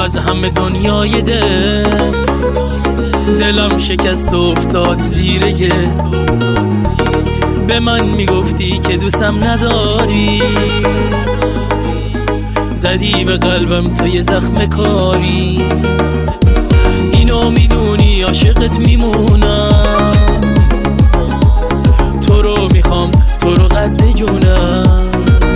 از همه دنیای دلم شکست و افتاد زیره. به من میگفتی که دوستم نداری، زدی به قلبم تو یه زخم کاری. اینو میدونی عاشقت میمونم، تو رو میخوام تو رو قد جونم.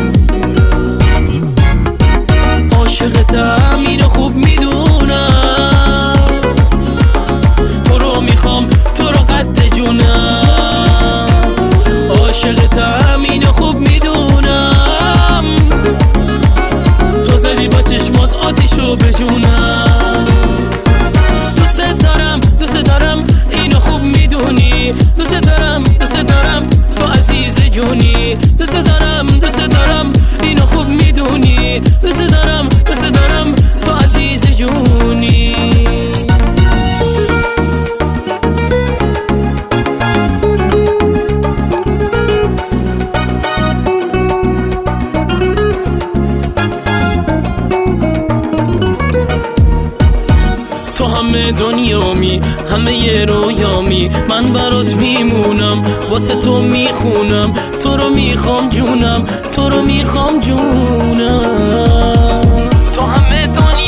عاشقتم اینو خوب میدونم، تو رو میخوام تو رو قد جونم. عاشقتم اینو خوب میدونم، تو زدی با چشمات آتیشو به جونم. دوست دارم اینو خوب میدونی، دوست دارم تو عزیز جونی. دوست دارم اینو خوب میدونی، دوست دارم تو عزیز جونی. تو همه دنیامی، همه یه رویامی، من برات میمونم، واسه تو میخونم. تو رو میخوام جونم، تو رو میخوام جونم. تو همه دنیا